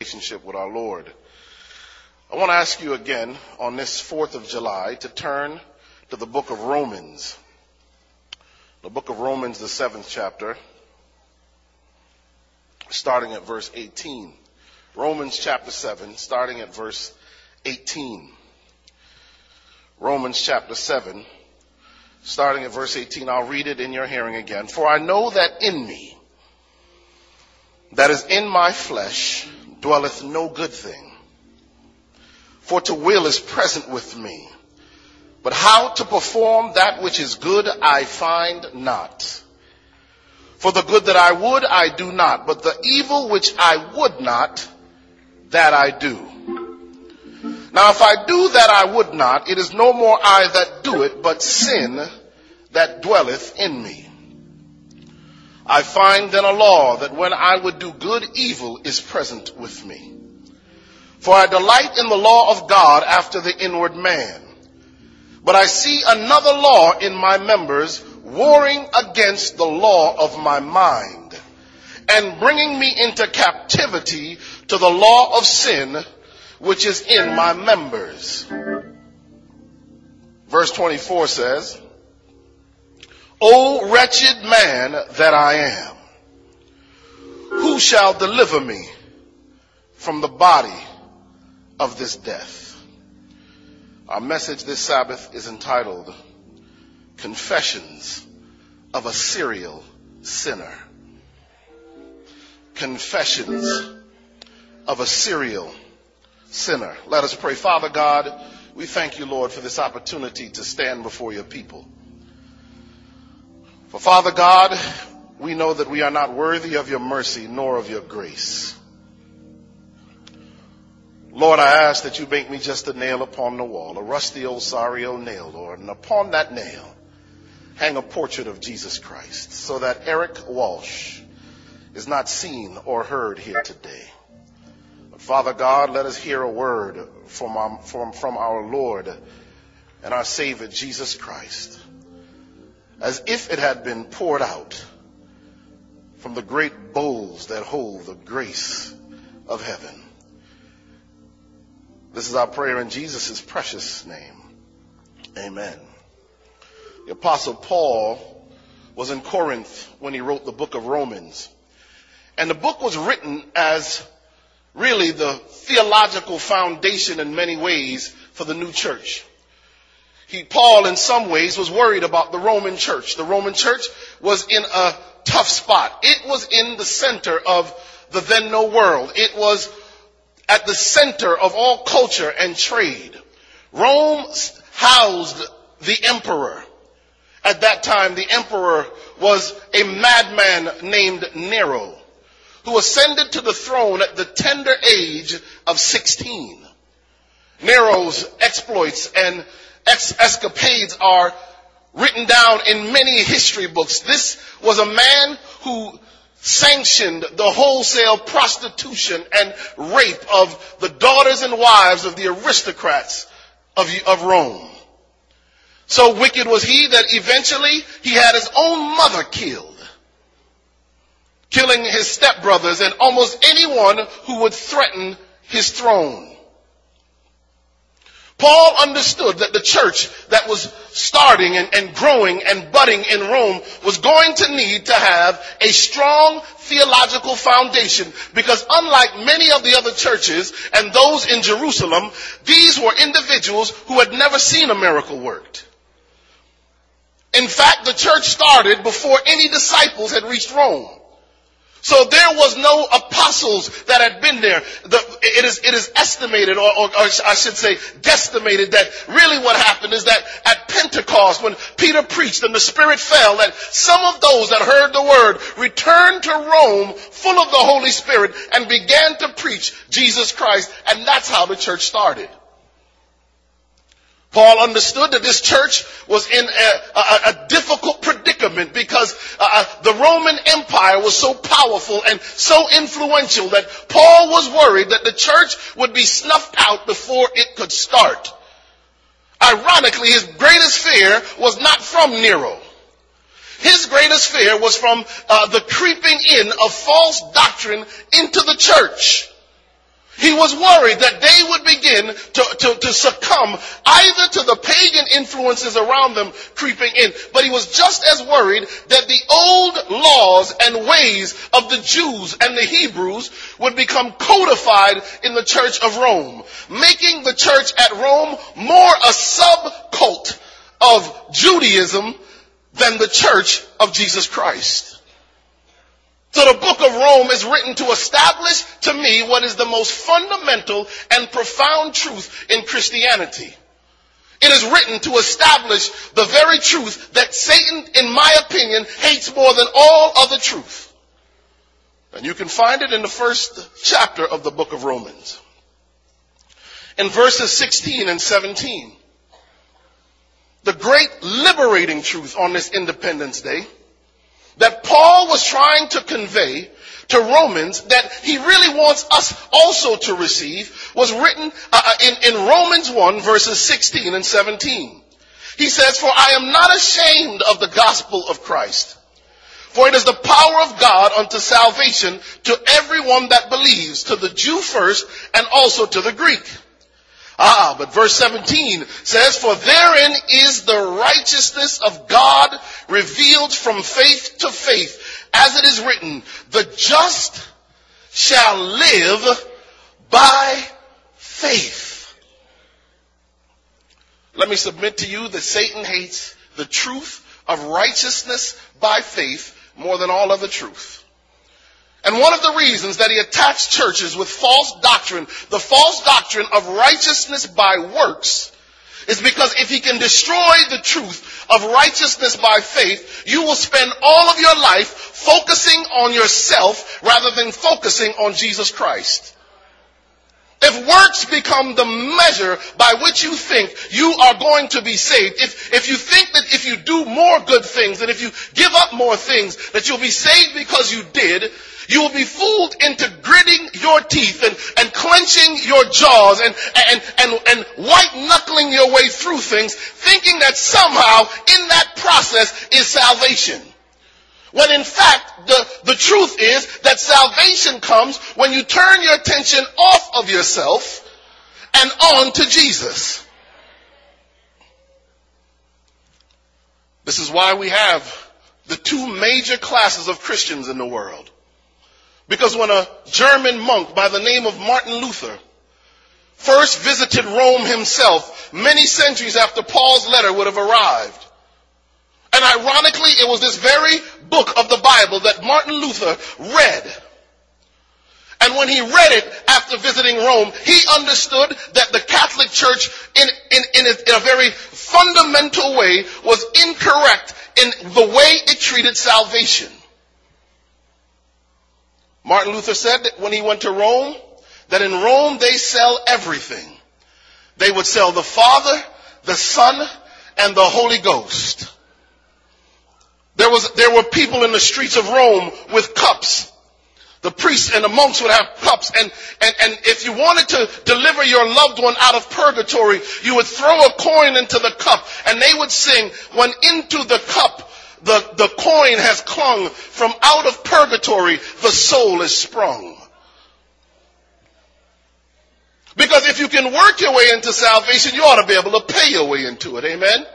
relationship with our Lord. I want to ask you again on this 4th of July to turn to the book of Romans. The book of Romans, the 7th chapter, starting at verse 18. Romans chapter 7, starting at verse 18. Romans chapter 7, starting at verse 18. I'll read it in your hearing again. For I know that in me, that is in my flesh, dwelleth no good thing. For to will is present with me. But how to perform that which is good I find not. For the good that I would I do not, but the evil which I would not, that I do. Now if I do that I would not, it is no more I that do it, but sin that dwelleth in me. I find then a law that when I would do good, evil is present with me. For I delight in the law of God after the inward man. But I see another law in my members, warring against the law of my mind, and bringing me into captivity to the law of sin, which is in my members. Verse 24 says, O wretched man that I am, who shall deliver me from the body of this death? Our message this Sabbath is entitled, Confessions of a Serial Sinner. Confessions of a Serial Sinner. Let us pray. Father God, we thank you, Lord, for this opportunity to stand before your people. For Father God, we know that we are not worthy of your mercy nor of your grace. Lord, I ask that you make me just a nail upon the wall, a rusty old sorry old nail, Lord, and upon that nail hang a portrait of Jesus Christ so that Eric Walsh is not seen or heard here today. But Father God, let us hear a word from our Lord and our Savior Jesus Christ, as if it had been poured out from the great bowls that hold the grace of heaven. This is our prayer in Jesus' precious name. Amen. The Apostle Paul was in Corinth when he wrote the book of Romans. And the book was written as really the theological foundation in many ways for the new church. Paul, in some ways, was worried about the Roman church. The Roman church was in a tough spot. It was in the center of the then known world. It was at the center of all culture and trade. Rome housed the emperor. At that time, the emperor was a madman named Nero, who ascended to the throne at the tender age of 16. Nero's exploits and escapades are written down in many history books. This was a man who sanctioned the wholesale prostitution and rape of the daughters and wives of the aristocrats of Rome. So wicked was he that eventually he had his own mother killed, killing his stepbrothers and almost anyone who would threaten his throne. Paul understood that the church that was starting and growing and budding in Rome was going to need to have a strong theological foundation, because unlike many of the other churches and those in Jerusalem, these were individuals who had never seen a miracle worked. In fact, the church started before any disciples had reached Rome. So there was no apostles that had been there. It is estimated, or I should say guesstimated, that really what happened is that at Pentecost, when Peter preached and the Spirit fell, that some of those that heard the word returned to Rome full of the Holy Spirit and began to preach Jesus Christ. And that's how the church started. Paul understood that this church was in a difficult predicament because the Roman Empire was so powerful and so influential that Paul was worried that the church would be snuffed out before it could start. Ironically, his greatest fear was not from Nero. His greatest fear was from the creeping in of false doctrine into the church. He was worried that they would begin to succumb either to the pagan influences around them creeping in, but he was just as worried that the old laws and ways of the Jews and the Hebrews would become codified in the Church of Rome, making the church at Rome more a subcult of Judaism than the Church of Jesus Christ. So the book of Rome is written to establish to me what is the most fundamental and profound truth in Christianity. It is written to establish the very truth that Satan, in my opinion, hates more than all other truth. And you can find it in the first chapter of the book of Romans. In verses 16 and 17. The great liberating truth on this Independence Day that Paul was trying to convey to Romans that he really wants us also to receive was written in Romans 1 verses 16 and 17. He says, "For I am not ashamed of the gospel of Christ, for it is the power of God unto salvation to everyone that believes, to the Jew first and also to the Greek." But verse 17 says, "For therein is the righteousness of God revealed from faith to faith, as it is written, the just shall live by faith." Let me submit to you that Satan hates the truth of righteousness by faith more than all other truth. And one of the reasons that he attacks churches with false doctrine, the false doctrine of righteousness by works, is because if he can destroy the truth of righteousness by faith, you will spend all of your life focusing on yourself rather than focusing on Jesus Christ. If works become the measure by which you think you are going to be saved, if you think that if you do more good things and if you give up more things that you'll be saved because you did, you will be fooled into gritting your teeth and clenching your jaws and white knuckling your way through things, thinking that somehow in that process is salvation. When in fact, the truth is that salvation comes when you turn your attention off of yourself and on to Jesus. This is why we have the two major classes of Christians in the world. Because when a German monk by the name of Martin Luther first visited Rome himself, many centuries after Paul's letter would have arrived, and ironically, it was this very book of the Bible that Martin Luther read. And when he read it after visiting Rome, he understood that the Catholic Church in a very fundamental way was incorrect in the way it treated salvation. Martin Luther said that when he went to Rome, that in Rome they sell everything. They would sell the Father, the Son, and the Holy Ghost. There were people in the streets of Rome with cups. The priests and the monks would have cups, and if you wanted to deliver your loved one out of purgatory, you would throw a coin into the cup, and they would sing, "When into the cup the coin has clung, from out of purgatory the soul is sprung." Because if you can work your way into salvation, you ought to be able to pay your way into it. Amen?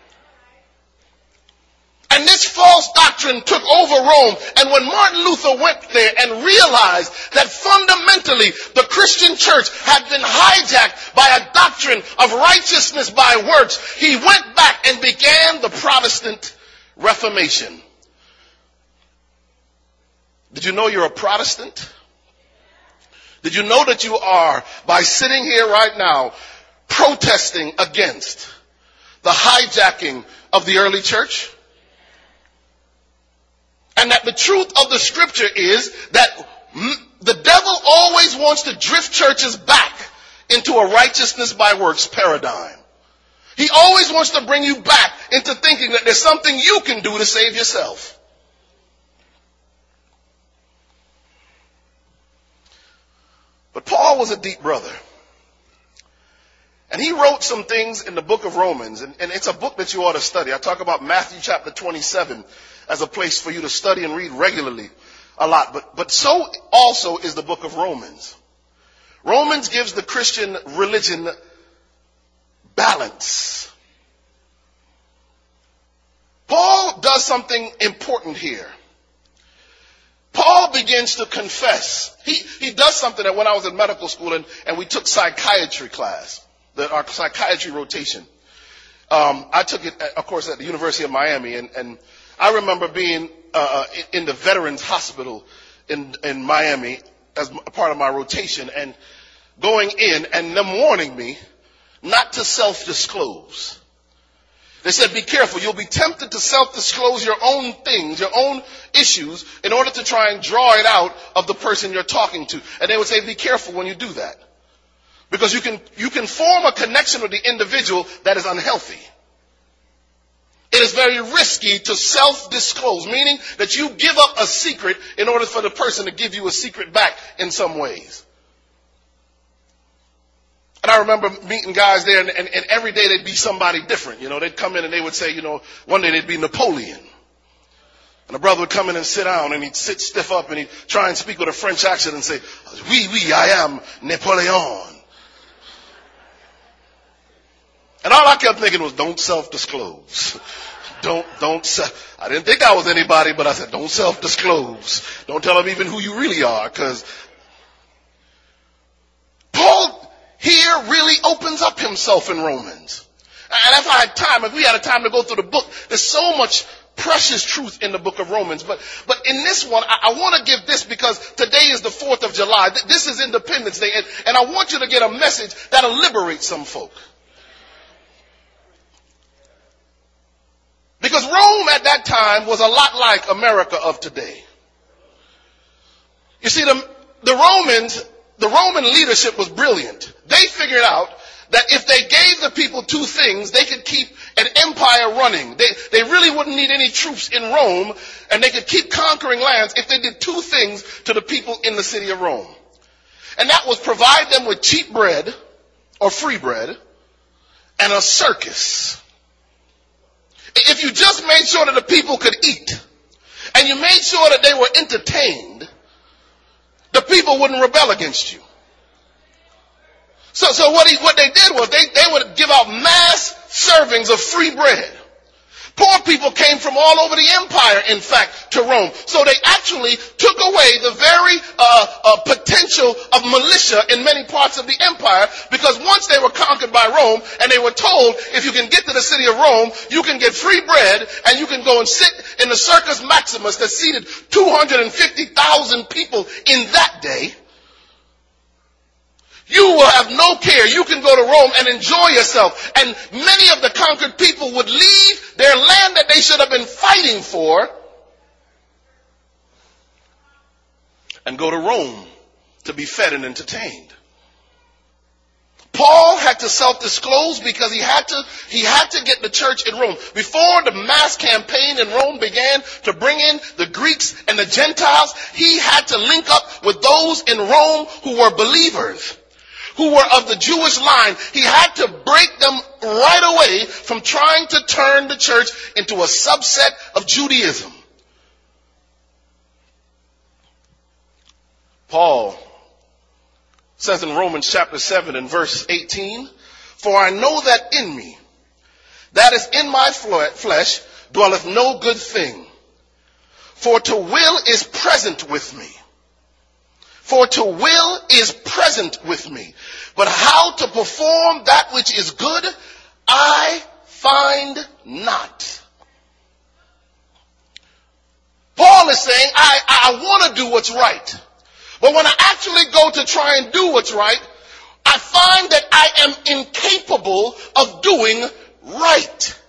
And this false doctrine took over Rome. And when Martin Luther went there and realized that fundamentally the Christian church had been hijacked by a doctrine of righteousness by works, he went back and began the Protestant Reformation. Did you know you're a Protestant? Did you know that you are, by sitting here right now, protesting against the hijacking of the early church? And that the truth of the scripture is that the devil always wants to drift churches back into a righteousness by works paradigm. He always wants to bring you back into thinking that there's something you can do to save yourself. But Paul was a deep brother. And he wrote some things in the book of Romans, and it's a book that you ought to study. I talk about Matthew chapter 27 as a place for you to study and read regularly a lot. But so also is the book of Romans. Romans Romans gives the Christian religion balance. Paul does something important here. Paul begins to confess. He does something that when I was in medical school and we took psychiatry class, our psychiatry rotation. I took it, of course, at the University of Miami, and I remember being in the Veterans Hospital in Miami as a part of my rotation and going in and them warning me not to self-disclose. They said, be careful. You'll be tempted to self-disclose your own things, your own issues, in order to try and draw it out of the person you're talking to. And they would say, be careful when you do that. Because you can form a connection with the individual that is unhealthy. It is very risky to self-disclose, meaning that you give up a secret in order for the person to give you a secret back in some ways. And I remember meeting guys there, and every day they'd be somebody different. You know, they'd come in and they would say, you know, one day they'd be Napoleon. And a brother would come in and sit down, and he'd sit stiff up, and he'd try and speak with a French accent and say, oui, I am Napoleon. And all I kept thinking was, don't self-disclose. I didn't think I was anybody, but I said, don't self-disclose. Don't tell them even who you really are, because Paul here really opens up himself in Romans. And if we had time to go through the book, there's so much precious truth in the book of Romans. But in this one, I want to give this because today is the 4th of July. This is Independence Day. And I want you to get a message that'll liberate some folk. Because Rome at that time was a lot like America of today. You see, the Roman leadership was brilliant. They figured out that if they gave the people two things, they could keep an empire running. They really wouldn't need any troops in Rome, and they could keep conquering lands if they did two things to the people in the city of Rome. And that was provide them with cheap bread, or free bread, and a circus. If you just made sure that the people could eat, and you made sure that they were entertained, the people wouldn't rebel against you. So what they did was they would give out mass servings of free bread. Poor people came from all over the empire, in fact, to Rome. So they actually took away the very potential of militia in many parts of the empire, because once they were conquered by Rome and they were told, if you can get to the city of Rome, you can get free bread and you can go and sit in the Circus Maximus that seated 250,000 people in that day. You will have no care. You can go to Rome and enjoy yourself. And many of the conquered people would leave their land that they should have been fighting for and go to Rome to be fed and entertained. Paul had to self-disclose because he had to get the church in Rome. Before the mass campaign in Rome began to bring in the Greeks and the Gentiles, he had to link up with those in Rome who were believers, who were of the Jewish line. He had to break them right away from trying to turn the church into a subset of Judaism. Paul says in Romans chapter 7 and verse 18, for I know that in me, that is in my flesh, dwelleth no good thing. For to will is present with me. For to will is present with me. But how to perform that which is good, I find not. Paul is saying, I want to do what's right. But when I actually go to try and do what's right, I find that I am incapable of doing right.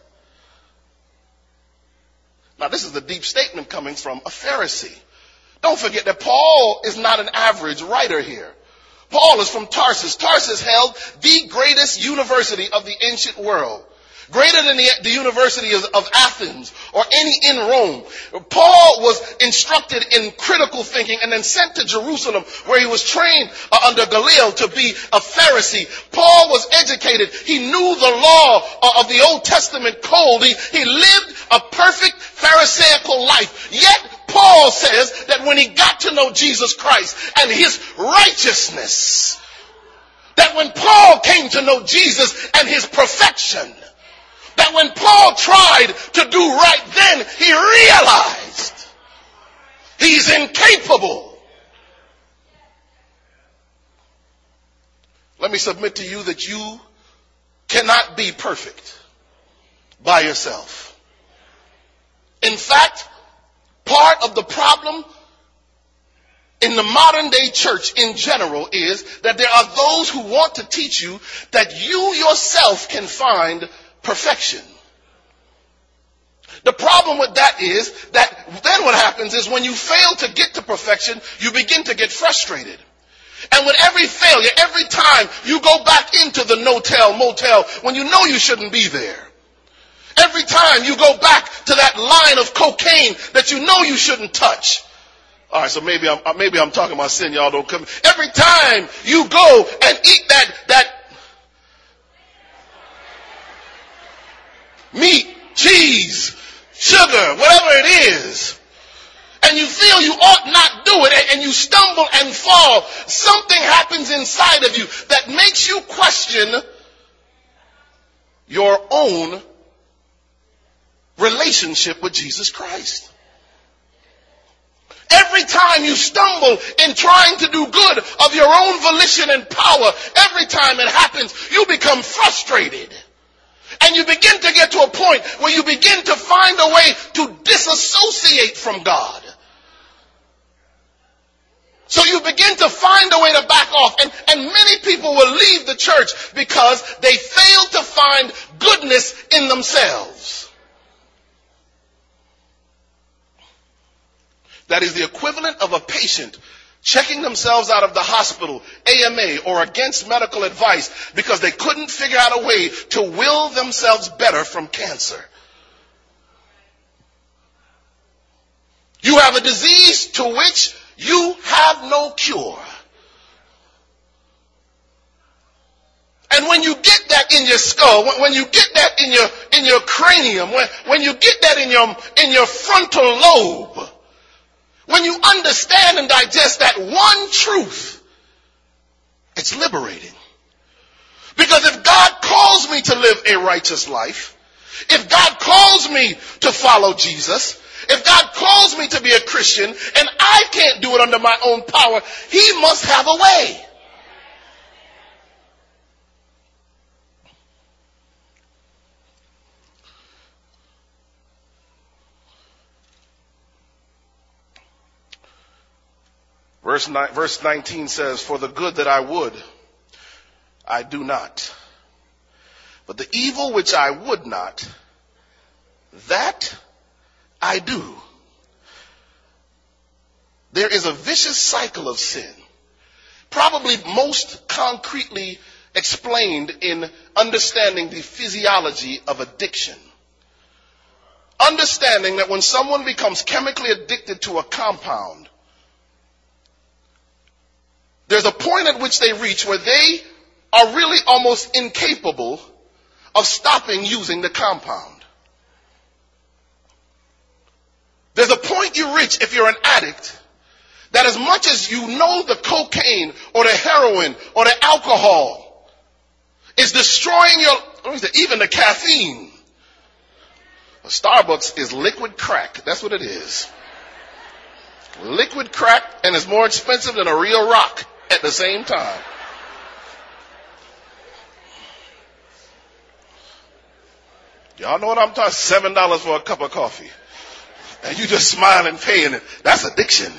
Now, this is a deep statement coming from a Pharisee. Don't forget that Paul is not an average writer here. Paul is from Tarsus. Tarsus held the greatest university of the ancient world. Greater than the University of Athens or any in Rome. Paul was instructed in critical thinking and then sent to Jerusalem, where he was trained under Gamaliel to be a Pharisee. Paul was educated. He knew the law of the Old Testament code. He lived a perfect Pharisaical life. Yet Paul says that when he got to know Jesus Christ and his righteousness, that when Paul came to know Jesus and his perfection, that when Paul tried to do right then, he realized he's incapable. Let me submit to you that you cannot be perfect by yourself. In fact, part of the problem in the modern day church in general is that there are those who want to teach you that you yourself can find perfection. The problem with that is that then what happens is when you fail to get to perfection, you begin to get frustrated. And with every failure, every time you go back into the no-tell motel when you know you shouldn't be there. Every time you go back to that line of cocaine that you know you shouldn't touch. All right, so maybe I'm talking about sin. Y'all don't come. Every time you go and eat that meat, cheese, sugar, whatever it is, and you feel you ought not do it, and you stumble and fall, something happens inside of you that makes you question your own relationship with Jesus Christ. Every time you stumble in trying to do good of your own volition and power, every time it happens, you become frustrated. And you begin to get to a point where you begin to find a way to disassociate from God. So you begin to find a way to back off. And many people will leave the church because they fail to find goodness in themselves. That is the equivalent of a patient checking themselves out of the hospital, AMA, or against medical advice because they couldn't figure out a way to will themselves better from cancer. You have a disease to which you have no cure. And when you get that in your skull, when you get that in your cranium, when you get that in your frontal lobe, when you understand and digest that one truth, it's liberating. Because if God calls me to live a righteous life, if God calls me to follow Jesus, if God calls me to be a Christian and I can't do it under my own power, he must have a way. Verse 19 says, "For the good that I would, I do not. But the evil which I would not, that I do." There is a vicious cycle of sin, probably most concretely explained in understanding the physiology of addiction. Understanding that when someone becomes chemically addicted to a compound, there's a point at which they reach where they are really almost incapable of stopping using the compound. There's a point you reach if you're an addict that as much as you know the cocaine or the heroin or the alcohol is destroying even the caffeine. Starbucks is liquid crack. That's what it is. Liquid crack, and it's more expensive than a real rock at the same time. Y'all know what I'm talking? $7 for a cup of coffee. And you just smile and paying it. That's addiction.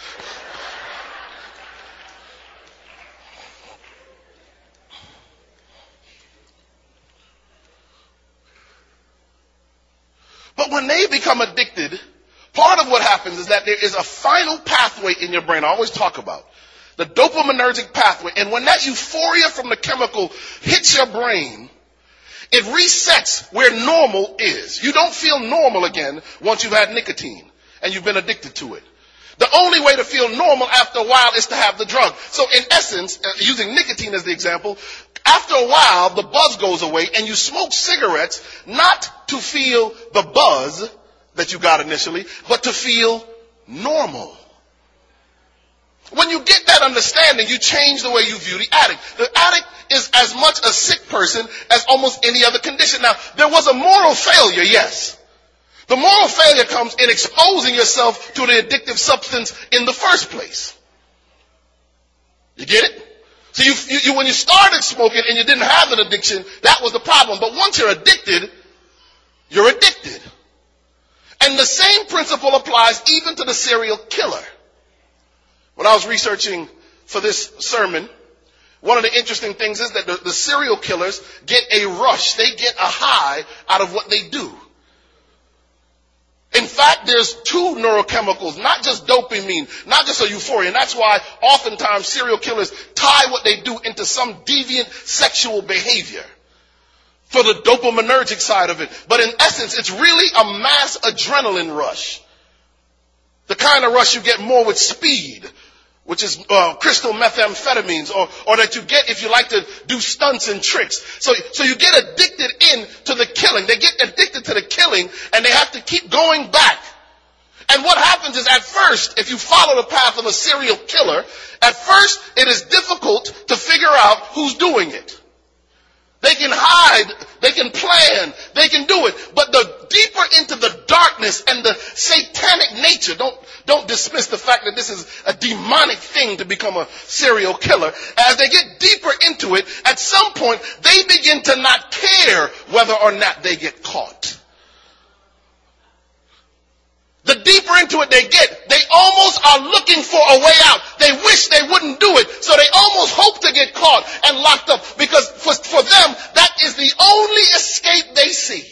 But when they become addicted, part of what happens is that there is a final pathway in your brain I always talk about. The dopaminergic pathway. And when that euphoria from the chemical hits your brain, it resets where normal is. You don't feel normal again once you've had nicotine and you've been addicted to it. The only way to feel normal after a while is to have the drug. So in essence, using nicotine as the example, after a while the buzz goes away and you smoke cigarettes not to feel the buzz that you got initially, but to feel normal. When you get that understanding, you change the way you view the addict. The addict is as much a sick person as almost any other condition. Now, there was a moral failure, yes. The moral failure comes in exposing yourself to the addictive substance in the first place. You get it? So you when you started smoking and you didn't have an addiction, that was the problem. But once you're addicted, you're addicted. And the same principle applies even to the serial killer. When I was researching for this sermon, one of the interesting things is that the serial killers get a rush. They get a high out of what they do. In fact, there's two neurochemicals, not just dopamine, not just a euphoria. And that's why oftentimes serial killers tie what they do into some deviant sexual behavior for the dopaminergic side of it. But in essence, it's really a mass adrenaline rush. The kind of rush you get more with speed, which is crystal methamphetamines, or that you get if you like to do stunts and tricks. So you get addicted to the killing. They get addicted to the killing, and they have to keep going back. And what happens is, at first, if you follow the path of a serial killer, at first it is difficult to figure out who's doing it. They can hide, they can plan, they can do it. But the deeper into the darkness and the satanic nature, don't dismiss the fact that this is a demonic thing to become a serial killer. As they get deeper into it, at some point, they begin to not care whether or not they get caught. The deeper into it they get, they almost are looking for a way out. They wish they wouldn't do it, so they almost hope to get caught and locked up, because for them, that is the only escape they see.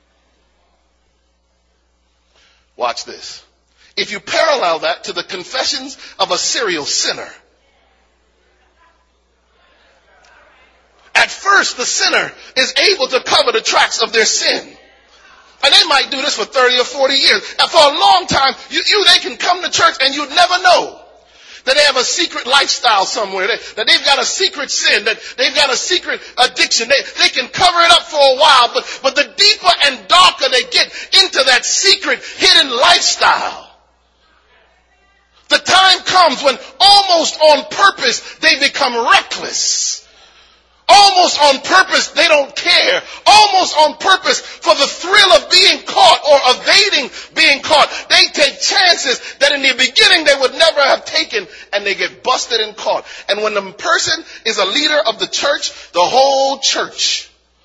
Watch this. If you parallel that to the confessions of a serial sinner, at first the sinner is able to cover the tracks of their sin. And they might do this for 30 or 40 years. And for a long time, they can come to church and you'd never know that they have a secret lifestyle somewhere, that they've got a secret sin, that they've got a secret addiction. They can cover it up for a while, but the deeper and darker they get into that secret hidden lifestyle, the time comes when almost on purpose they become reckless. Almost on purpose, they don't care. Almost on purpose, for the thrill of being caught or evading being caught, they take chances that in the beginning they would never have taken, and they get busted and caught. And when the person is a leader of the church, the whole church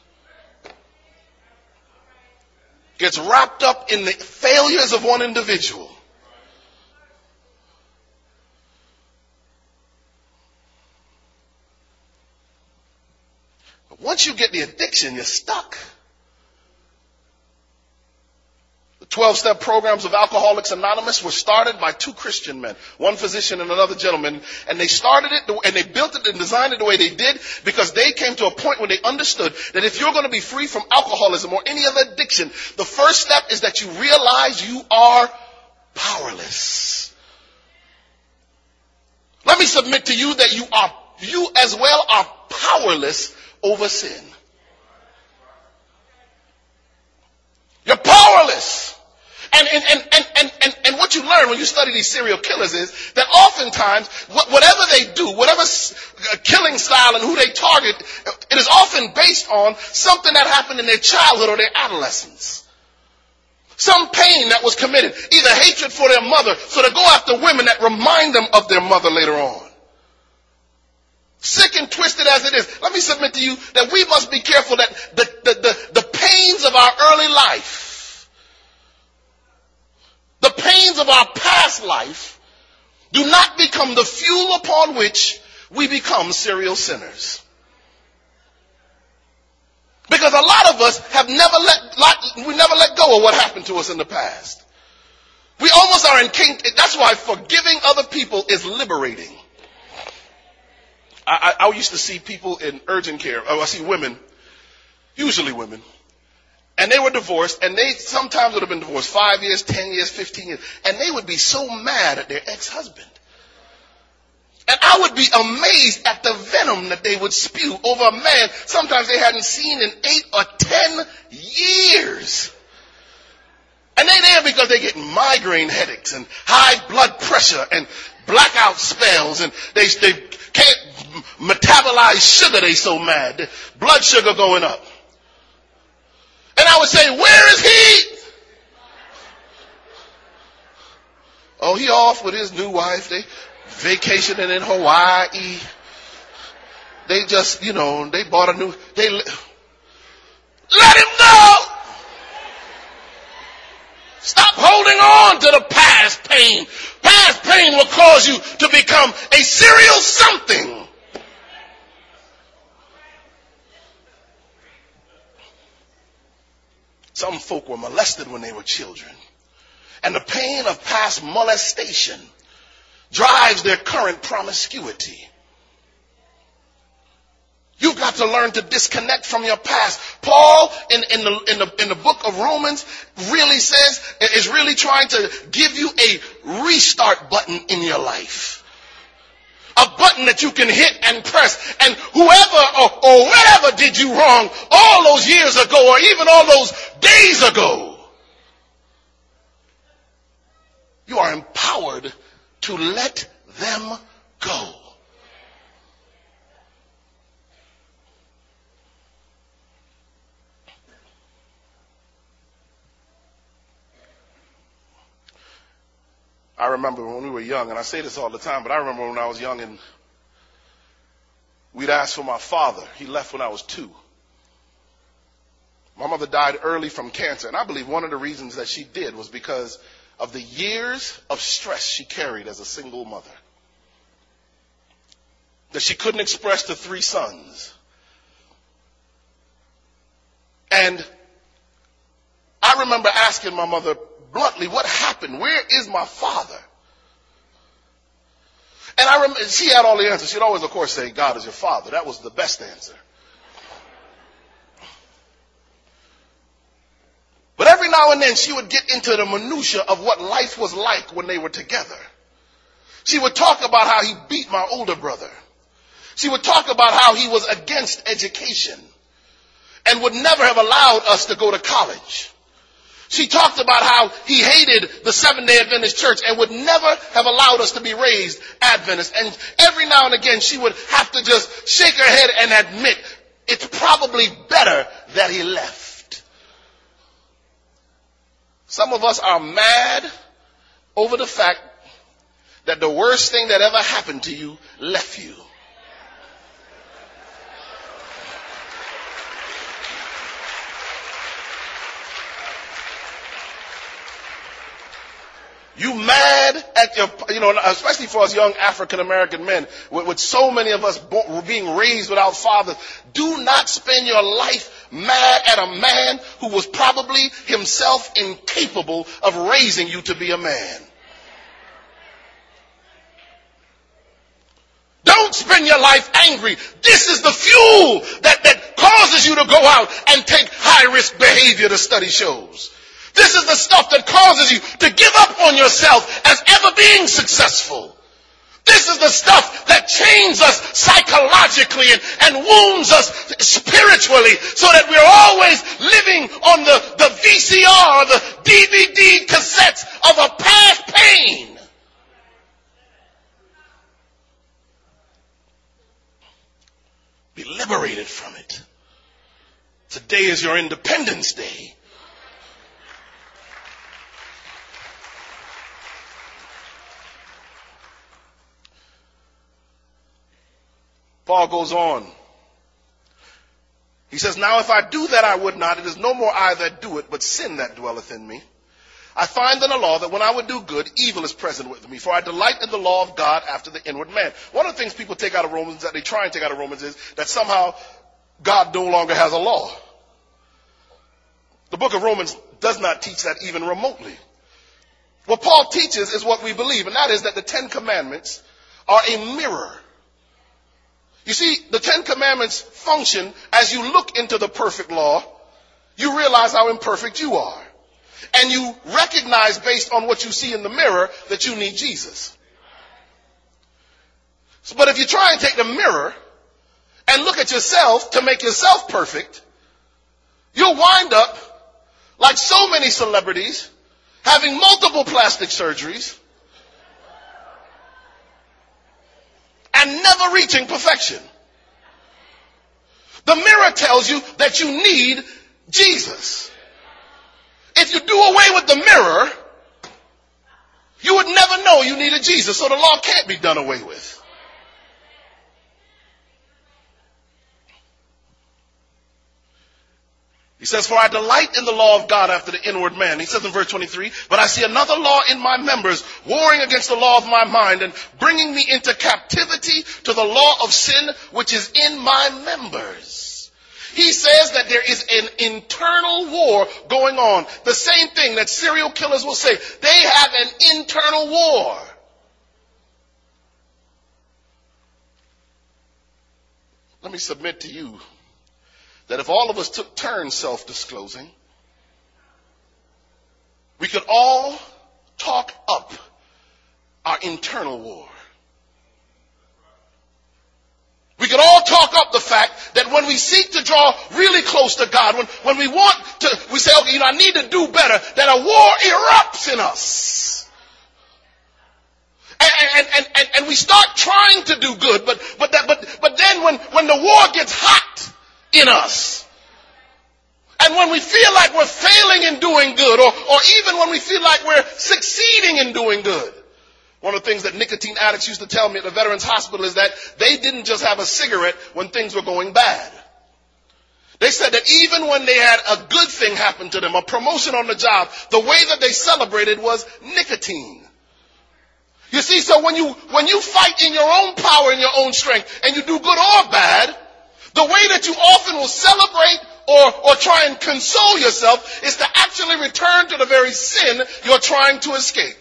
gets wrapped up in the failures of one individual. Once you get the addiction, you're stuck. The 12-step programs of Alcoholics Anonymous were started by two Christian men, one physician and another gentleman, and they started it and they built it and designed it the way they did because they came to a point where they understood that if you're going to be free from alcoholism or any other addiction, the first step is that you realize you are powerless. Let me submit to you that you as well are powerless over sin. You're powerless. And what you learn when you study these serial killers is that oftentimes, whatever they do, whatever killing style and who they target, it is often based on something that happened in their childhood or their adolescence. Some pain that was committed, either hatred for their mother, so they go after women that remind them of their mother later on. Sick and twisted as it is, let me submit to you that we must be careful that the pains of our early life, the pains of our past life, do not become the fuel upon which we become serial sinners. Because a lot of us have never let go of what happened to us in the past. We almost are that's why forgiving other people is liberating. I used to see people in urgent care. I see women, usually women, and they were divorced, and they sometimes would have been divorced 5 years, 10 years, 15 years, and they would be so mad at their ex-husband. And I would be amazed at the venom that they would spew over a man sometimes they hadn't seen in 8 or 10 years. And they're there because they're getting migraine headaches and high blood pressure and blackout spells, and they can't metabolize sugar. They so mad. Blood sugar going up. And I would say, where is he? Oh, he off with his new wife. They vacationing in Hawaii. They just, they bought a new, let him go. Stop holding on to the past pain. Past pain will cause you to become a serial something. Some folk were molested when they were children. And the pain of past molestation drives their current promiscuity. You've got to learn to disconnect from your past. Paul in the book of Romans is really trying to give you a restart button in your life. A button that you can hit and press. And whoever or whatever did you wrong all those years ago or even all those days ago, you are empowered to let them go. I remember when we were young, and I say this all the time, but I remember when I was young and we'd ask for my father. He left when I was 2. My mother died early from cancer, and I believe one of the reasons that she did was because of the years of stress she carried as a single mother. That she couldn't express to 3 sons. And I remember asking my mother bluntly, what happened? Where is my father? And I remember she had all the answers. She'd always, of course, say, God is your father. That was the best answer. But every now and then she would get into the minutia of what life was like when they were together. She would talk about how he beat my older brother. She would talk about how he was against education and would never have allowed us to go to college. She talked about how he hated the Seventh-day Adventist church and would never have allowed us to be raised Adventists. And every now and again she would have to just shake her head and admit it's probably better that he left. Some of us are mad over the fact that the worst thing that ever happened to you left you. You mad at your, especially for us young African American men, with so many of us being raised without fathers. Do not spend your life mad at a man who was probably himself incapable of raising you to be a man. Don't spend your life angry. This is the fuel that causes you to go out and take high risk behavior, the study shows. This is the stuff that causes you to give up on yourself as ever being successful. This is the stuff that chains us psychologically and wounds us spiritually so that we're always living on the VCR, the DVD cassettes of a past pain. Be liberated from it. Today is your Independence Day. Paul goes on. He says, now if I do that I would not, it is no more I that do it, but sin that dwelleth in me. I find in the law that when I would do good, evil is present with me. For I delight in the law of God after the inward man. One of the things people take out of Romans, that they try and take out of Romans, is that somehow God no longer has a law. The book of Romans does not teach that even remotely. What Paul teaches is what we believe, and that is that the 10 Commandments are a mirror. You see, the 10 Commandments function as you look into the perfect law, you realize how imperfect you are. And you recognize based on what you see in the mirror that you need Jesus. But if you try and take the mirror and look at yourself to make yourself perfect, you'll wind up like so many celebrities having multiple plastic surgeries, and never reaching perfection. The mirror tells you that you need Jesus. If you do away with the mirror, you would never know you needed Jesus. So the law can't be done away with. He says, for I delight in the law of God after the inward man. He says in verse 23, but I see another law in my members, warring against the law of my mind and bringing me into captivity to the law of sin which is in my members. He says that there is an internal war going on. The same thing that serial killers will say. They have an internal war. Let me submit to you that if all of us took turns self-disclosing, we could all talk up our internal war. We could all talk up the fact that when we seek to draw really close to God, when we want to, we say, okay, I need to do better, that a war erupts in us. And we start trying to do good, but then when the war gets hot in us, and when we feel like we're failing in doing good, or even when we feel like we're succeeding in doing good. One of the things that nicotine addicts used to tell me at the Veterans Hospital is that they didn't just have a cigarette when things were going bad. They said that even when they had a good thing happen to them, a promotion on the job, the way that they celebrated was nicotine. You see, so when you fight in your own power and your own strength, and you do good or bad, the way that you often will celebrate or try and console yourself is to actually return to the very sin you're trying to escape.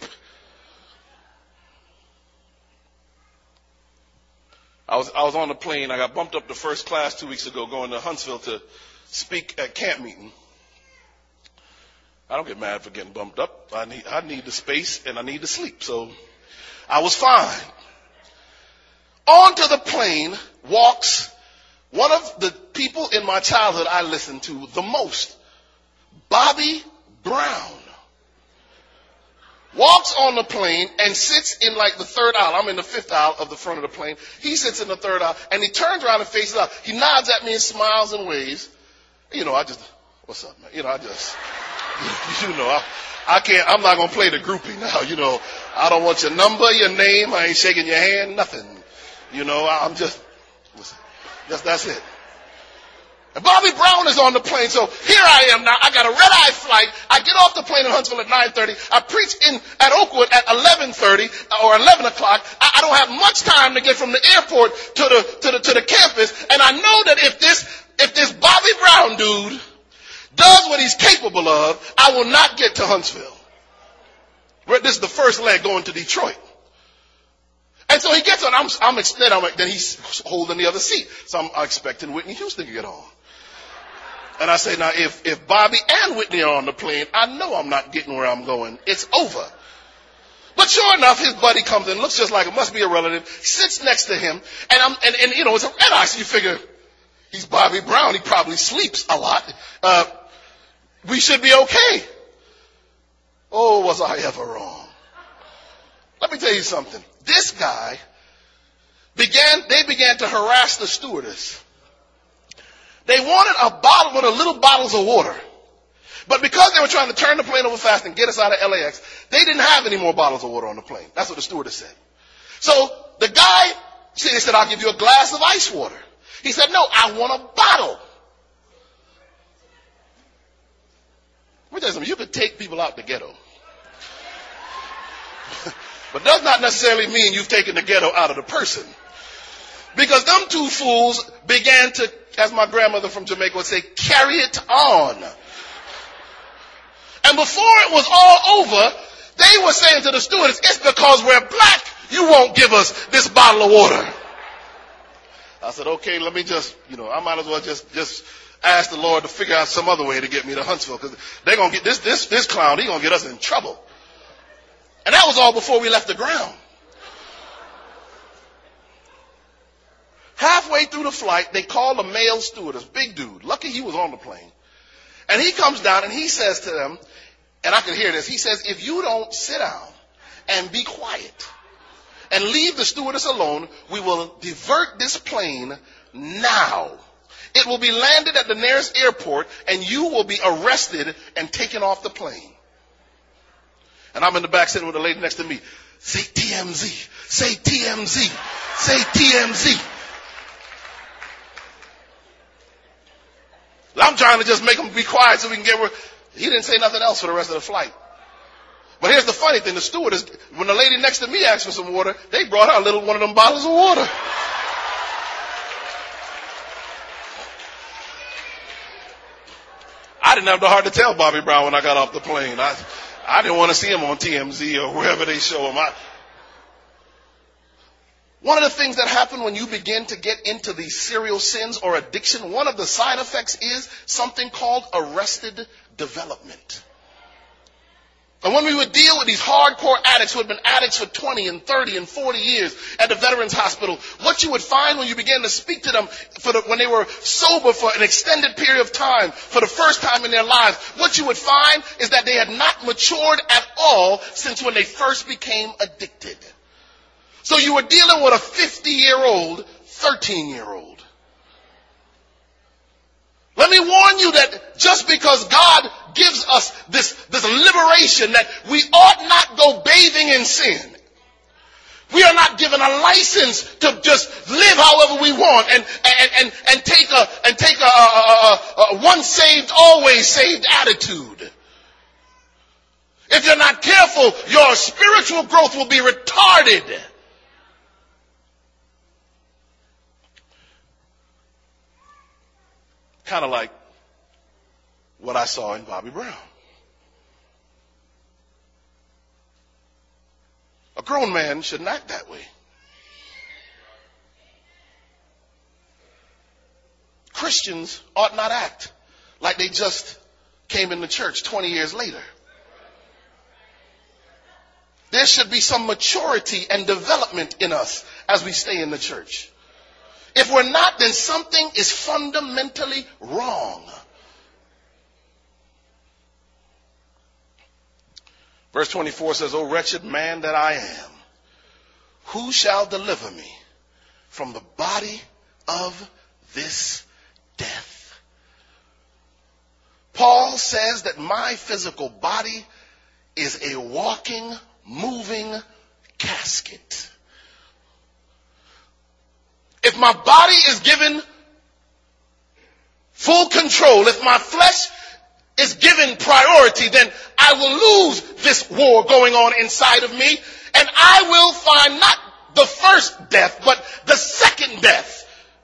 I was on the plane. I got bumped up to first class 2 weeks ago going to Huntsville to speak at camp meeting. I don't get mad for getting bumped up. I need the space and I need to sleep. So I was fine. Onto the plane walks one of the people in my childhood I listened to the most, Bobby Brown. Walks on the plane and sits in like the third aisle. I'm in the fifth aisle of the front of the plane. He sits in the third aisle and he turns around and faces up. He nods at me and smiles and waves. What's up, man? I'm not going to play the groupie now. I don't want your number, your name. I ain't shaking your hand, nothing. That's it. And Bobby Brown is on the plane, so here I am now. I got a red-eye flight. I get off the plane in Huntsville at 9:30. I preach at Oakwood at 11:30 or 11 o'clock. I don't have much time to get from the airport to the campus, and I know that if this Bobby Brown dude does what he's capable of, I will not get to Huntsville. This is the first leg going to Detroit. And so he gets on. Then he's holding the other seat. So I'm expecting Whitney Houston to get on. And I say, now, if Bobby and Whitney are on the plane, I know I'm not getting where I'm going. It's over. But sure enough, his buddy comes in, looks just like it, must be a relative, sits next to him, and it's a red eye, so you figure, he's Bobby Brown, he probably sleeps a lot. We should be okay. Oh, was I ever wrong. Let me tell you something. This guy began to harass the stewardess. They wanted one of little bottles of water. But because they were trying to turn the plane over fast and get us out of LAX, they didn't have any more bottles of water on the plane. That's what the stewardess said. So the guy, they said, I'll give you a glass of ice water. He said, no, I want a bottle. Let me tell you something. You could take people out the ghetto. But does not necessarily mean you've taken the ghetto out of the person. Because them two fools began to, as my grandmother from Jamaica would say, carry it on. And before it was all over, they were saying to the stewardess, it's because we're black, you won't give us this bottle of water. I said, okay, let me just, I might as well just ask the Lord to figure out some other way to get me to Huntsville, because they're going to get this clown, he's going to get us in trouble. And that was all before we left the ground. Halfway through the flight, they called a male stewardess, big dude. Lucky he was on the plane. And he comes down and he says to them, and I can hear this, he says, if you don't sit down and be quiet and leave the stewardess alone. We will divert this plane now. It will be landed at the nearest airport, and you will be arrested and taken off the plane. And I'm in the back sitting with the lady next to me. Say TMZ. Say TMZ. Say TMZ. I'm trying to just make him be quiet so we can get where. He didn't say nothing else for the rest of the flight. But here's the funny thing. The stewardess, when the lady next to me asked for some water, they brought her a little one of them bottles of water. I didn't have the heart to tell Bobby Brown when I got off the plane. I didn't want to see him on TMZ or wherever they show him. One of the things that happen when you begin to get into these serial sins or addiction, one of the side effects is something called arrested development. And when we would deal with these hardcore addicts who had been addicts for 20 and 30 and 40 years at the Veterans Hospital, what you would find when you began to speak to them when they were sober for an extended period of time, for the first time in their lives, what you would find is that they had not matured at all since when they first became addicted. So you were dealing with a 50-year-old, 13-year-old. Let me warn you that just because God gives us this liberation that we ought not go bathing in sin. We are not given a license to just live however we want and take a once saved, always saved attitude. If you're not careful, your spiritual growth will be retarded. Kind of like what I saw in Bobby Brown. A grown man shouldn't act that way. Christians ought not act like they just came into church 20 years later. There should be some maturity and development in us as we stay in the church. If we're not, then something is fundamentally wrong. Verse 24 says, O wretched man that I am, who shall deliver me from the body of this death? Paul says that my physical body is a walking, moving casket. If my body is given full control, if my flesh is given priority, then I will lose this war going on inside of me, and I will find not the first death, but the second death.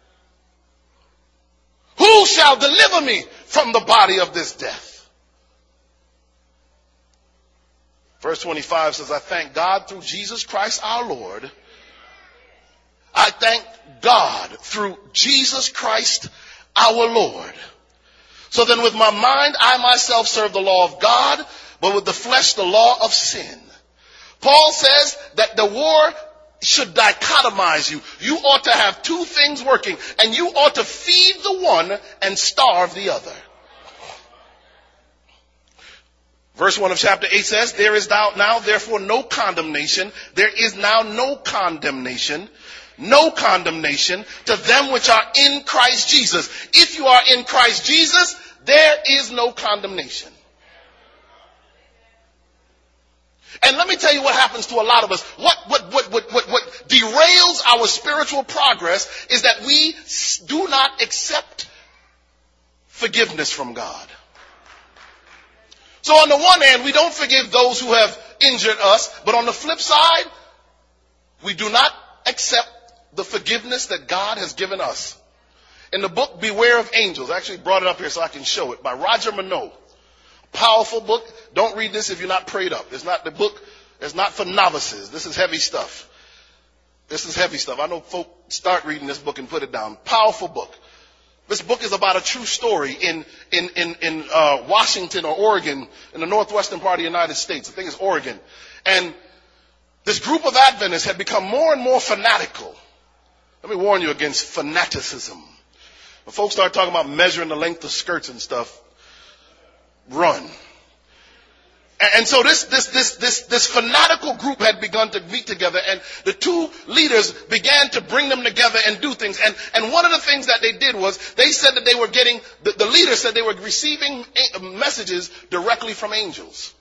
Who shall deliver me from the body of this death? Verse 25 says, I thank God through Jesus Christ our Lord. I thank God through Jesus Christ our Lord. So then with my mind, I myself serve the law of God, but with the flesh, the law of sin. Paul says that the war should dichotomize you. You ought to have two things working, and you ought to feed the one and starve the other. Verse 1 of chapter 8 says, there is now therefore no condemnation. There is now no condemnation. No condemnation to them which are in Christ Jesus. If you are in Christ Jesus, there is no condemnation. And let me tell you what happens to a lot of us. What derails our spiritual progress is that we do not accept forgiveness from God. So on the one hand, we don't forgive those who have injured us, but on the flip side, we do not accept the forgiveness that God has given us. In the book, Beware of Angels, I actually brought it up here so I can show it, by Roger Minot. Powerful book. Don't read this if you're not prayed up. It's not the book. It's not for novices. This is heavy stuff. This is heavy stuff. I know folk start reading this book and put it down. Powerful book. This book is about a true story in Washington or Oregon, in the northwestern part of the United States. I think it's Oregon. And this group of Adventists had become more and more fanatical. Let me warn you against fanaticism. When folks start talking about measuring the length of skirts and stuff, run. And so this fanatical group had begun to meet together, and the two leaders began to bring them together and do things. And one of the things that they did was they said that they were getting, the leader said they were receiving messages directly from angels.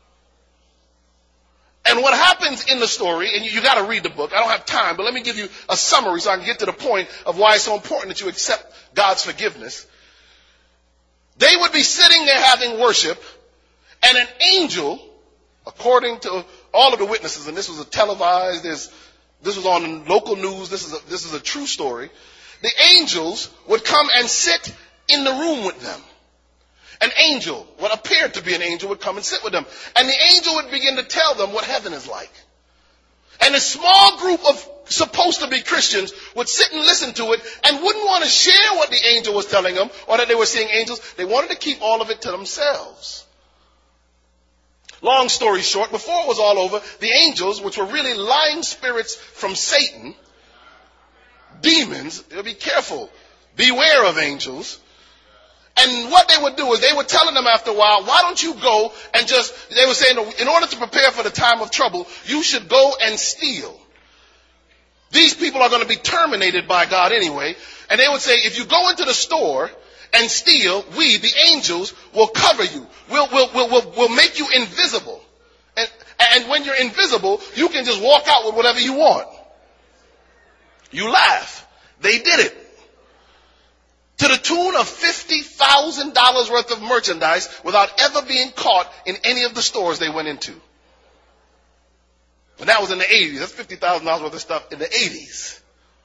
And what happens in the story, and you got to read the book. I don't have time, but let me give you a summary so I can get to the point of why it's so important that you accept God's forgiveness. They would be sitting there having worship, and an angel, according to all of the witnesses, and this was a televised, this was on local news, this is a true story. The angels would come and sit in the room with them. An angel, what appeared to be an angel, would come and sit with them. And the angel would begin to tell them what heaven is like. And a small group of supposed to be Christians would sit and listen to it and wouldn't want to share what the angel was telling them or that they were seeing angels. They wanted to keep all of it to themselves. Long story short, before it was all over, the angels, which were really lying spirits from Satan, demons, be careful, beware of angels. And what they would do is they were telling them after a while, why don't you go and they were saying, in order to prepare for the time of trouble, you should go and steal. These people are going to be terminated by God anyway. And they would say, if you go into the store and steal, we, the angels, will cover you. We'll make you invisible. And when you're invisible, you can just walk out with whatever you want. You laugh. They did it. To the tune of $50,000 worth of merchandise without ever being caught in any of the stores they went into. And that was in the 80s. That's $50,000 worth of stuff in the 80s.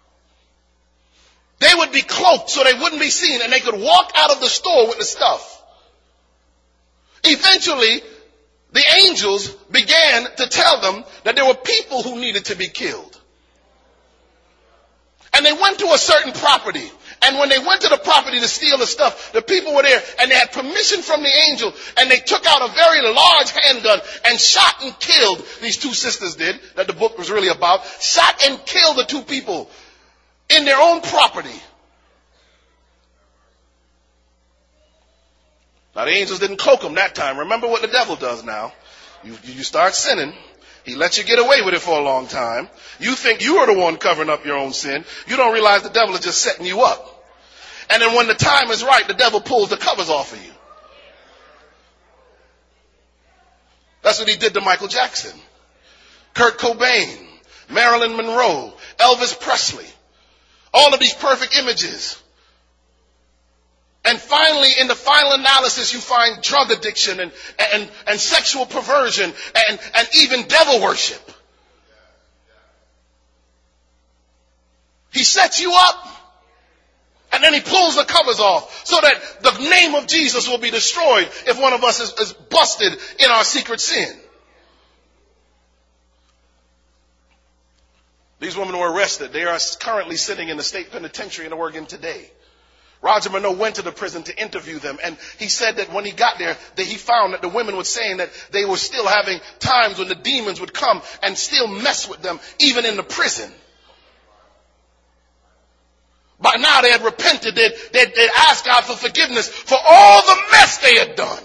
They would be cloaked so they wouldn't be seen, and they could walk out of the store with the stuff. Eventually, the angels began to tell them that there were people who needed to be killed. And they went to a certain property. And when they went to the property to steal the stuff, the people were there and they had permission from the angel, and they took out a very large handgun and shot and killed, these two sisters did, that the book was really about, shot and killed the two people in their own property. Now the angels didn't cloak them that time. Remember what the devil does now. You start sinning. He lets you get away with it for a long time. You think you are the one covering up your own sin. You don't realize the devil is just setting you up. And then when the time is right, the devil pulls the covers off of you. That's what he did to Michael Jackson, Kurt Cobain, Marilyn Monroe, Elvis Presley. All of these perfect images. And finally, in the final analysis, you find drug addiction and sexual perversion and even devil worship. He sets you up, and then he pulls the covers off so that the name of Jesus will be destroyed if one of us is busted in our secret sin. These women were arrested. They are currently sitting in the state penitentiary in Oregon today. Roger Minot went to the prison to interview them, and he said that when he got there, that he found that the women were saying that they were still having times when the demons would come and still mess with them, even in the prison. By now they had repented, they'd asked God for forgiveness for all the mess they had done.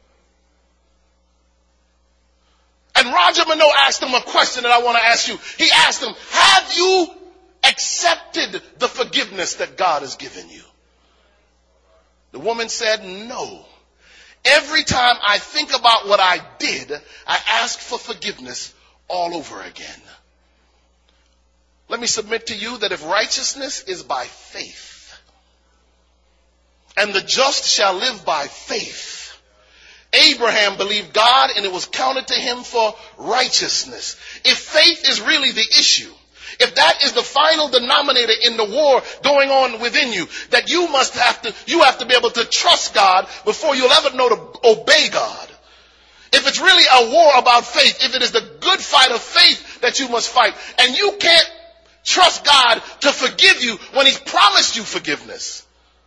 And Roger Minot asked them a question that I want to ask you. He asked them, have you accepted the forgiveness that God has given you? The woman said, no. Every time I think about what I did, I ask for forgiveness all over again. Let me submit to you that if righteousness is by faith, and the just shall live by faith, Abraham believed God and it was counted to him for righteousness. If faith is really the issue, if that is the final denominator in the war going on within you, that you have to be able to trust God before you'll ever know to obey God. If it's really a war about faith, if it is the good fight of faith that you must fight, and you can't trust God to forgive you when he's promised you forgiveness,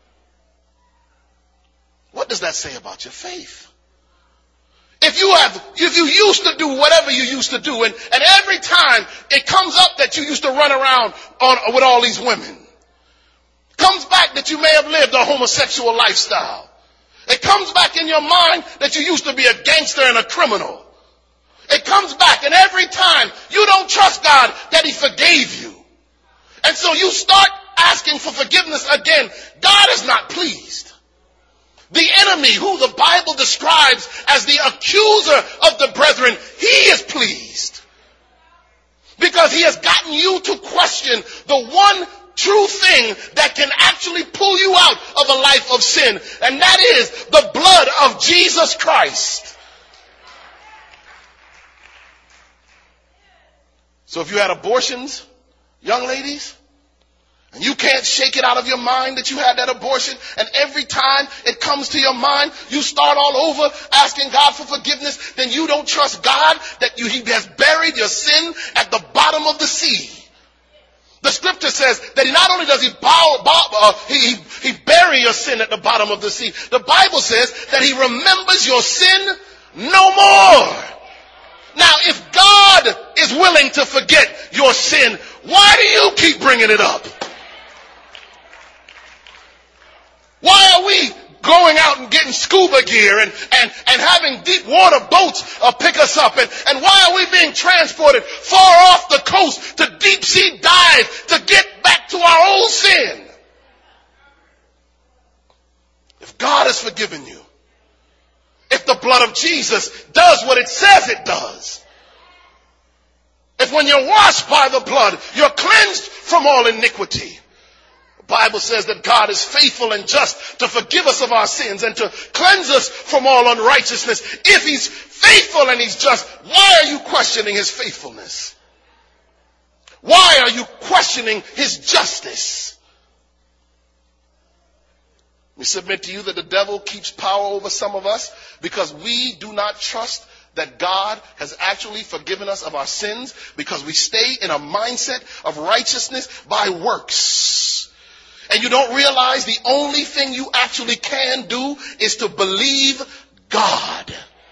what does that say about your faith? If you used to do whatever you used to do, and every time it comes up that you used to run around with all these women, comes back that you may have lived a homosexual lifestyle, It comes back in your mind that you used to be a gangster and a criminal. It comes back, and every time you don't trust God that he forgave you. And so you start asking for forgiveness again. God is not pleased. The enemy, who the Bible describes as the accuser of the brethren, he is pleased. Because he has gotten you to question the one true thing that can actually pull you out of a life of sin. And that is the blood of Jesus Christ. So if you had abortions, young ladies, and you can't shake it out of your mind that you had that abortion, and every time it comes to your mind, you start all over asking God for forgiveness, then you don't trust God that he has buried your sin at the bottom of the sea. The scripture says that not only does he bury your sin at the bottom of the sea, the Bible says that he remembers your sin no more. Now, if God is willing to forget your sin, why do you keep bringing it up? Why are we going out and getting scuba gear and having deep water boats pick us up? And why are we being transported far off the coast to deep sea dive to get back to our old sin? If God has forgiven you, if the blood of Jesus does what it says it does, if when you're washed by the blood, you're cleansed from all iniquity, the Bible says that God is faithful and just to forgive us of our sins and to cleanse us from all unrighteousness. If he's faithful and he's just, why are you questioning his faithfulness? Why are you questioning his justice? We submit to you that the devil keeps power over some of us because we do not trust that God has actually forgiven us of our sins, because we stay in a mindset of righteousness by works. And you don't realize the only thing you actually can do is to believe God.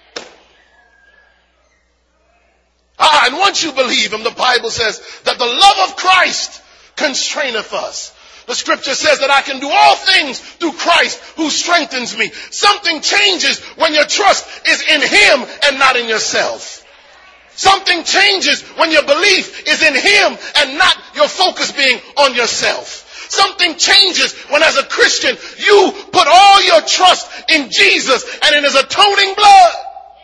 And once you believe him, the Bible says that the love of Christ constraineth us. The scripture says that I can do all things through Christ who strengthens me. Something changes when your trust is in him and not in yourself. Something changes when your belief is in him and not your focus being on yourself. Something changes when, as a Christian, you put all your trust in Jesus and in his atoning blood.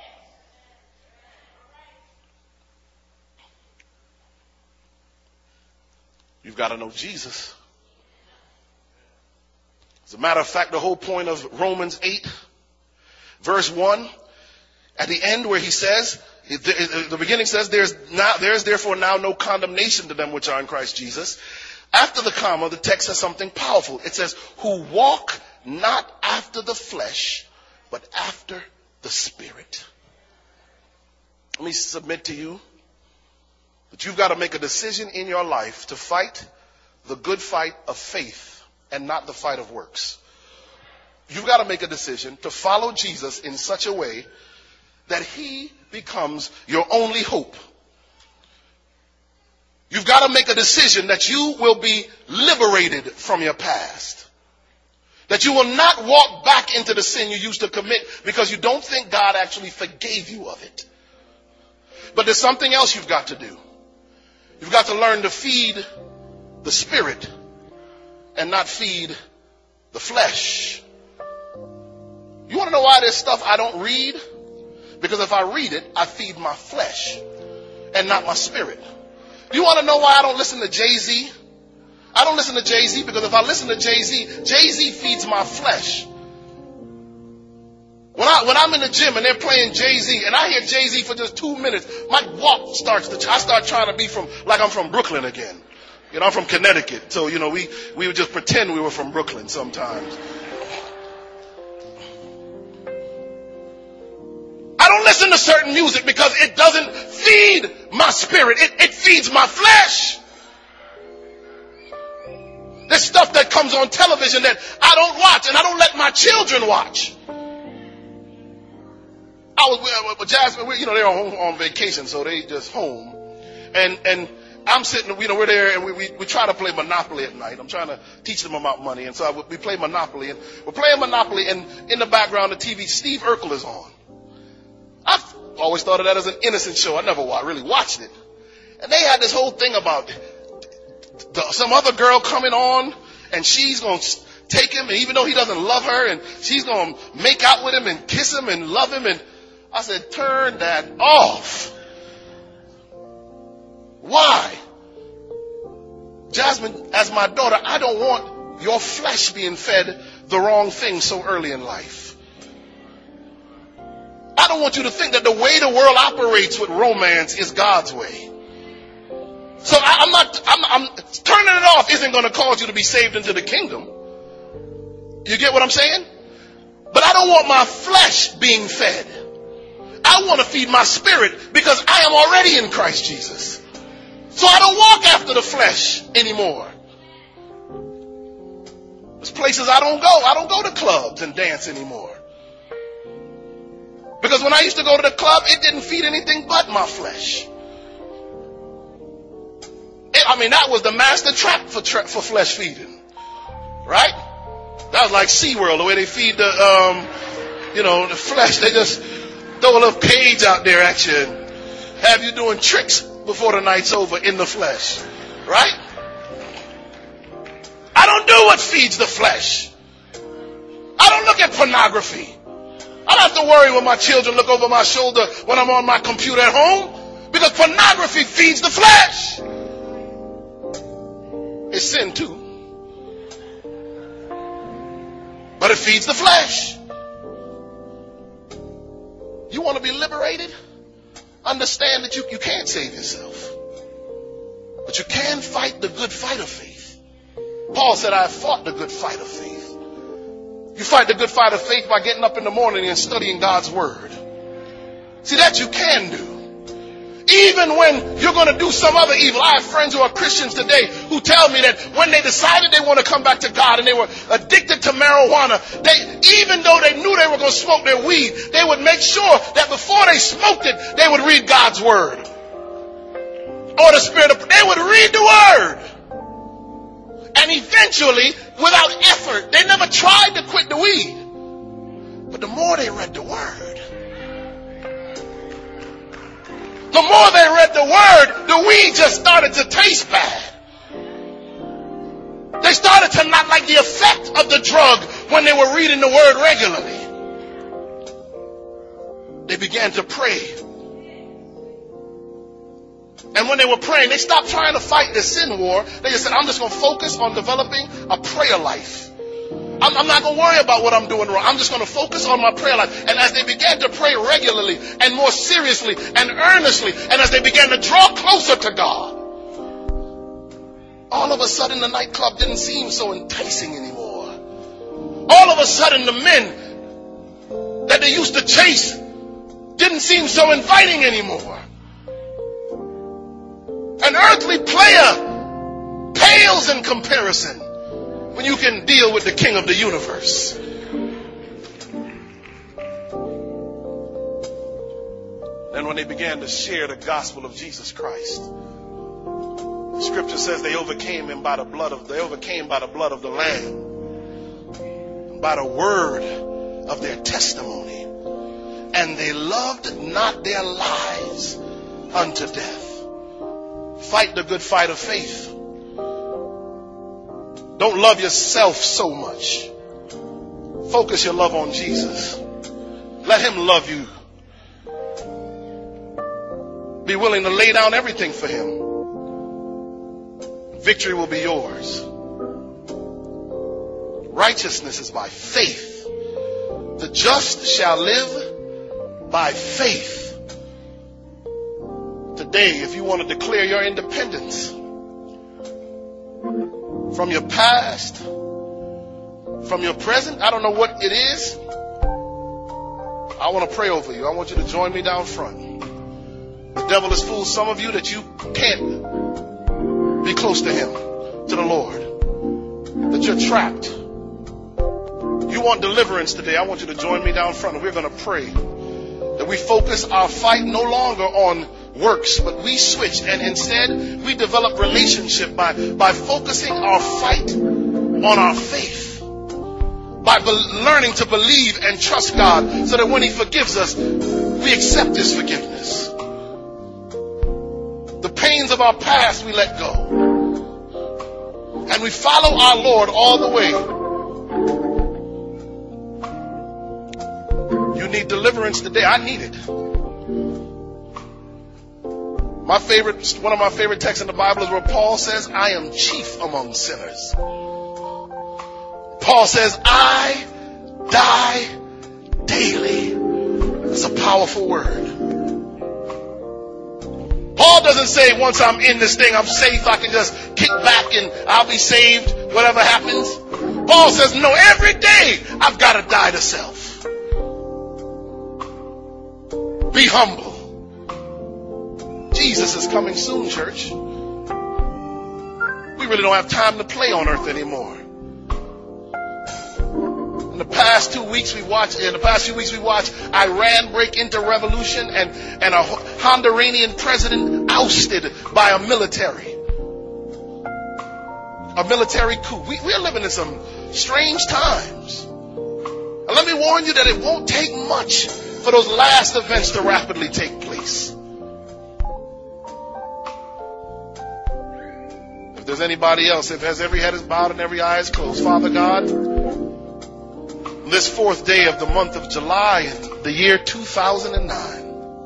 You've got to know Jesus. As a matter of fact, the whole point of Romans 8, verse 1, at the end where he says, the beginning says, there is therefore now no condemnation to them which are in Christ Jesus. After the comma, the text says something powerful. It says, who walk not after the flesh, but after the Spirit. Let me submit to you that you've got to make a decision in your life to fight the good fight of faith and not the fight of works. You've got to make a decision to follow Jesus in such a way that he becomes your only hope. You've got to make a decision that you will be liberated from your past. That you will not walk back into the sin you used to commit because you don't think God actually forgave you of it. But there's something else you've got to do. You've got to learn to feed the Spirit and not feed the flesh. You want to know why there's stuff I don't read? Because if I read it, I feed my flesh and not my spirit. You want to know why I don't listen to Jay-Z? I don't listen to Jay-Z because if I listen to Jay-Z, Jay-Z feeds my flesh. When I'm in the gym and they're playing Jay-Z and I hear Jay-Z for just 2 minutes, my walk starts to, I start trying to be like I'm from Brooklyn again. You know, I'm from Connecticut. So, you know, we would just pretend we were from Brooklyn sometimes. I don't listen to certain music because it doesn't feed my spirit. It feeds my flesh. There's stuff that comes on television that I don't watch and I don't let my children watch. I was with Jasmine, you know, they're on vacation, so they just home. And I'm sitting, we're there and we try to play Monopoly at night. I'm trying to teach them about money. And so we play Monopoly, and we're playing Monopoly, and in the background, the TV, Steve Urkel is on. I've always thought of that as an innocent show. I never really watched it. And they had this whole thing about some other girl coming on, and she's going to take him, and even though he doesn't love her, and she's going to make out with him and kiss him and love him. And I said, turn that off. Why? Jasmine, as my daughter, I don't want your flesh being fed the wrong thing so early in life. I don't want you to think that the way the world operates with romance is God's way. So I'm turning it off isn't going to cause you to be saved into the kingdom. You get what I'm saying? But I don't want my flesh being fed. I want to feed my spirit because I am already in Christ Jesus. So I don't walk after the flesh anymore. There's places I don't go. I don't go to clubs and dance anymore. Because when I used to go to the club, it didn't feed anything but my flesh. That was the master trap for flesh feeding. Right? That was like SeaWorld, the way they feed the flesh. They just throw a little cage out there at you and have you doing tricks before the night's over in the flesh. Right? I don't do what feeds the flesh. I don't look at pornography. I don't have to worry when my children look over my shoulder when I'm on my computer at home, because pornography feeds the flesh. It's sin too, but it feeds the flesh. You want to be liberated? Understand that you can't save yourself, but you can fight the good fight of faith. Paul said, I have fought the good fight of faith. You fight the good fight of faith by getting up in the morning and studying God's word. See, that you can do. Even when you're going to do some other evil. I have friends who are Christians today who tell me that when they decided they want to come back to God and they were addicted to marijuana, even though they knew they were going to smoke their weed, they would make sure that before they smoked it, they would read God's word. Or the Spirit of, they would read the word. And eventually, without effort, they never tried to quit the weed. But the more they read the word, the more they read the word, the weed just started to taste bad. They started to not like the effect of the drug when they were reading the word regularly. They began to pray. And when they were praying, they stopped trying to fight the sin war. They just said, I'm just going to focus on developing a prayer life. I'm not going to worry about what I'm doing wrong. I'm just going to focus on my prayer life. And as they began to pray regularly and more seriously and earnestly, and as they began to draw closer to God, all of a sudden the nightclub didn't seem so enticing anymore. All of a sudden the men that they used to chase didn't seem so inviting anymore. An earthly player pales in comparison when you can deal with the King of the universe. Then when they began to share the gospel of Jesus Christ, the scripture says they overcame by the blood of the Lamb, by the word of their testimony, and they loved not their lives unto death. Fight the good fight of faith. Don't love yourself so much. Focus your love on Jesus. Let him love you. Be willing to lay down everything for him. Victory will be yours. Righteousness is by faith. The just shall live by faith. Today, if you want to declare your independence from your past, from your present, I don't know what it is, I want to pray over you. I want you to join me down front. The devil has fooled some of you that you can't be close to him, to the Lord, that you're trapped. You want deliverance today, I want you to join me down front, and we're going to pray that we focus our fight no longer on works, but we switch, and instead we develop relationship by focusing our fight on our faith, by learning to believe and trust God so that when He forgives us, we accept His forgiveness. The pains of our past we let go, and we follow our Lord all the way. You need deliverance today. I need it. One of my favorite texts in the Bible is where Paul says, I am chief among sinners. Paul says, I die daily. It's a powerful word. Paul doesn't say once I'm in this thing, I'm safe, I can just kick back and I'll be saved, whatever happens. Paul says, no, every day I've got to die to self. Be humble. Jesus is coming soon, church. We really don't have time to play on earth anymore. In the past few weeks we watched Iran break into revolution and a Honduranian president ousted by a military coup. We're living in some strange times. And let me warn you that it won't take much for those last events to rapidly take place. If there's anybody else, if every head is bowed and every eye is closed, Father God, this fourth day of the month of July in the year 2009,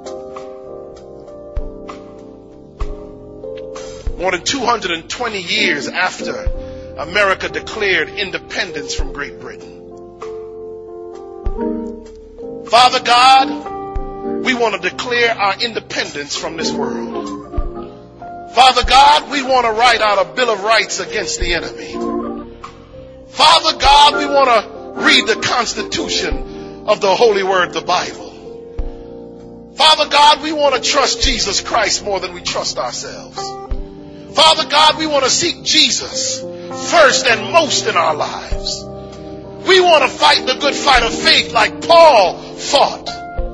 more than 220 years after America declared independence from Great Britain. Father God, we want to declare our independence from this world. Father God, we want to write out a Bill of Rights against the enemy. Father God, we want to read the Constitution of the Holy Word, the Bible. Father God, we want to trust Jesus Christ more than we trust ourselves. Father God, we want to seek Jesus first and most in our lives. We want to fight the good fight of faith like Paul fought.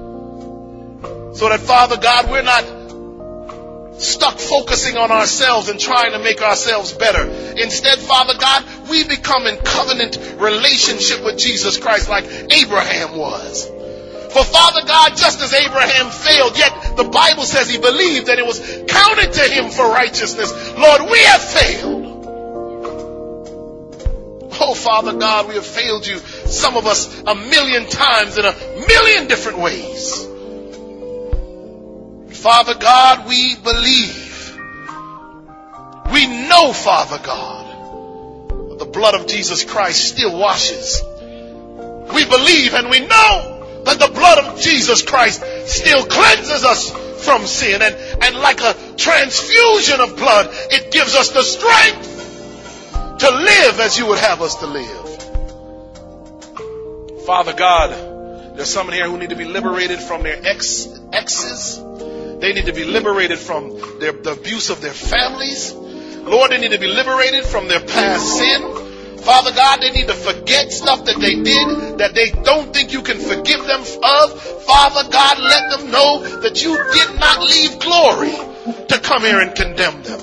So that, Father God, we're not stuck focusing on ourselves and trying to make ourselves better. Instead, Father God, we become in covenant relationship with Jesus Christ like Abraham was. For Father God, just as Abraham failed, yet the Bible says he believed and it was counted to him for righteousness. Lord, we have failed. Oh, Father God, we have failed you, some of us 1,000,000 times in 1,000,000 different ways. Father God, we believe. We know, Father God, the blood of Jesus Christ still washes. We believe and we know that the blood of Jesus Christ still cleanses us from sin. And like a transfusion of blood, it gives us the strength to live as you would have us to live. Father God, there's some in here who need to be liberated from their exes. They need to be liberated from the abuse of their families. Lord, they need to be liberated from their past sin. Father God, they need to forget stuff that they did that they don't think you can forgive them of. Father God, let them know that you did not leave glory to come here and condemn them.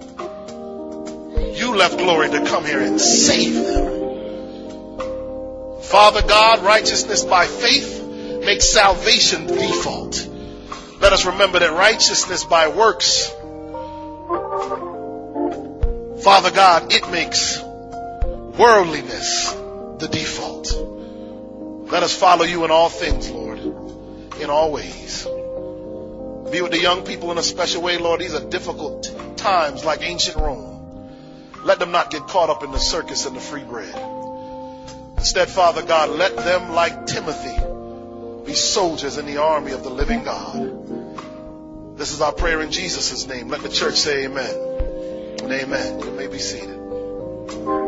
You left glory to come here and save them. Father God, righteousness by faith makes salvation default. Let us remember that righteousness by works, Father God, it makes worldliness the default. Let us follow you in all things, Lord, in all ways. Be with the young people in a special way, Lord. These are difficult times like ancient Rome. Let them not get caught up in the circus and the free bread. Instead, Father God, let them, like Timothy, be soldiers in the army of the living God. This is our prayer in Jesus' name. Let the church say amen and amen. You may be seated.